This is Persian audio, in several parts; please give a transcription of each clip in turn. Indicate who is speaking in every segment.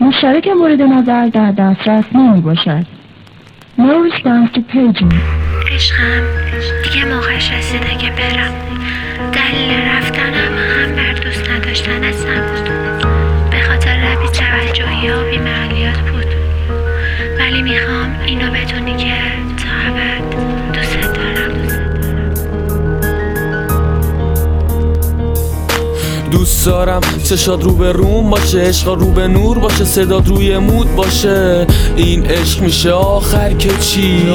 Speaker 1: مشترک مورد نظر در دسترس نمی باشد. No response to paging.
Speaker 2: عشقم دیگه موقعش رسیده که برم. دلیل رفتنم هم بر دوست نداشتنت نبود، به خاطر بی توجهی و بی محلیات بود. ولی میخوام اینو بدونی که تا ابد دوست دارم.
Speaker 3: دوست دارم چشات رو به روم باشه، عشقا رو به نور باشه، صدات روی مود باشه. این عشق میشه آخر که چی؟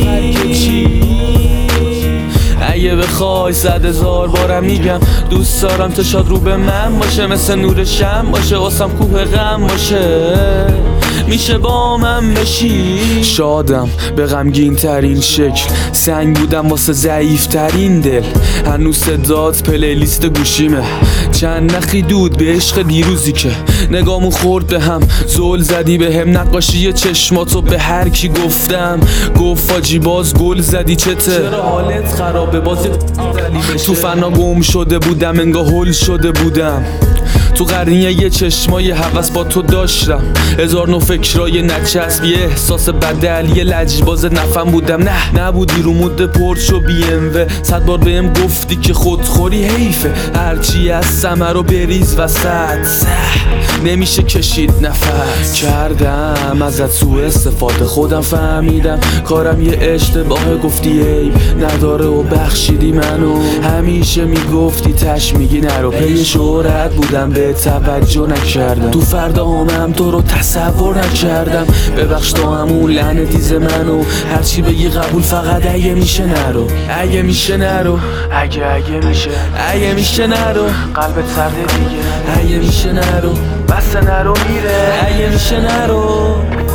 Speaker 3: اگه بخوای 100,000 بارم میگم دوست دارم چشات رو به من باشه، مثل نور شم باشه، واسم کوه غم باشه. میشه با من بشی؟ شادم به غمگین ترین شکل، سنگ بودم واسه ضعیف ترین دل. هنوز صدات پلیلیست گوشیمه، چند نخی دود به عشق دیروزی که نگامون خورد به هم. زل زدی به هم نقاشی چشماتو به هر کی گفتم، گفت فاجی باز گل زدی چته، چرا حالت خرابه بازی تو فنا گم شده بودم، انگار هل شده بودم تو قرنیه یه چشمای هوس با تو داشتم. 1000 نوع فکرای نچسب، یه احساس بدل، یه لجباز نفهم بودم. نبودی رو مود پورچ و بی ام و 100 بار بهم گفتی که خودخوری حیفه، هرچی از ثمر رو بریز وسط، نمیشه کشید نفس. کردم ازت سوء استفاده، خودم فهمیدم کارم یه اشتباهه. گفتی عیب نداره و بخشیدی منو، همیشه میگفتی تش میگی نرو. پی شهرت بودم به توجه نکردم، تو فرداهامم تو رو تصور نکردم. ببخش تو همون لعنتیز منو، هرچی بگی قبول، فقط اگه میشه نرو. اگه میشه نرو، اگه میشه نرو، قلبت سرده دیگه. اگه میشه نرو، بس نرو میره. اگه میشه نرو.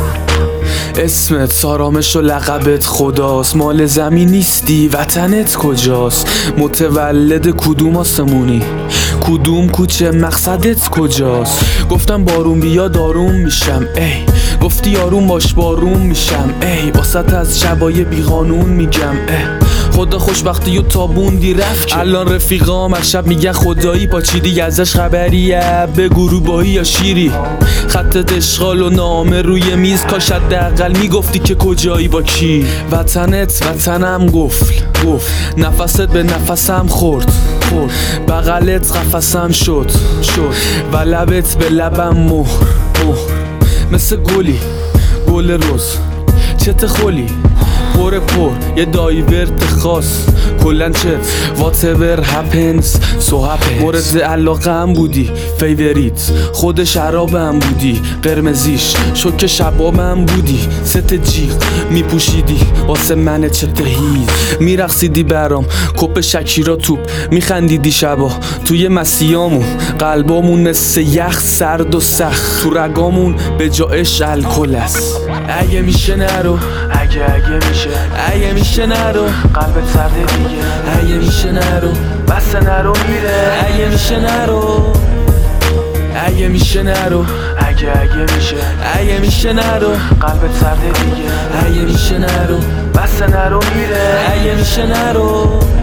Speaker 3: اسمت آرامش و لقبت خداست، مال زمین نیستی وطنت کجاست؟ متولد کدوم آسمونی؟ کدوم کوچه مقصدت کجاست؟ گفتم بارون بیا داروم میشم، ای گفتی آروم باش بارون میشم، ای واسط از شبای بیقانون میگم، خدا خوشبختی و تابوندی رفت. الان رفیقام از شب میگن خدایی پاچیدی، ازش خبریه بگو روبایی یا شیری. خطت اشغال و نامه روی میز، کاش حداقل میگفتی که کجایی با کی. وطنت وطنم گفت نفست به نفسم خورد، بغلت قفسم شد و لبت به لبم مهر. مثل گل روز چت خولی پر یه دایورت خاص. کلن چت whatever happens so happens. مورد علاقم بودی فیوریت، خود شرابم بودی قرمزیش، شوک شبابم بودی ست جیغ میپوشیدی واسه من چت هیز. میرقصیدی برام کپ شکیرا توپ، میخندیدی شبا توی مسیامون، قلبامون مثل یخ سرد و سخت، تو رگامون به جا عشق الکل است. اگه میشه نرو، اگه میشه نرو، قلبت سرده دیگه. اگه میشه نرو، بس نرو میره. اگه میشه نرو، اگه میشه نرو، اگه میشه نرو، قلبت سرده دیگه. اگه میشه نرو، بس نرو میره. اگه میشه نرو.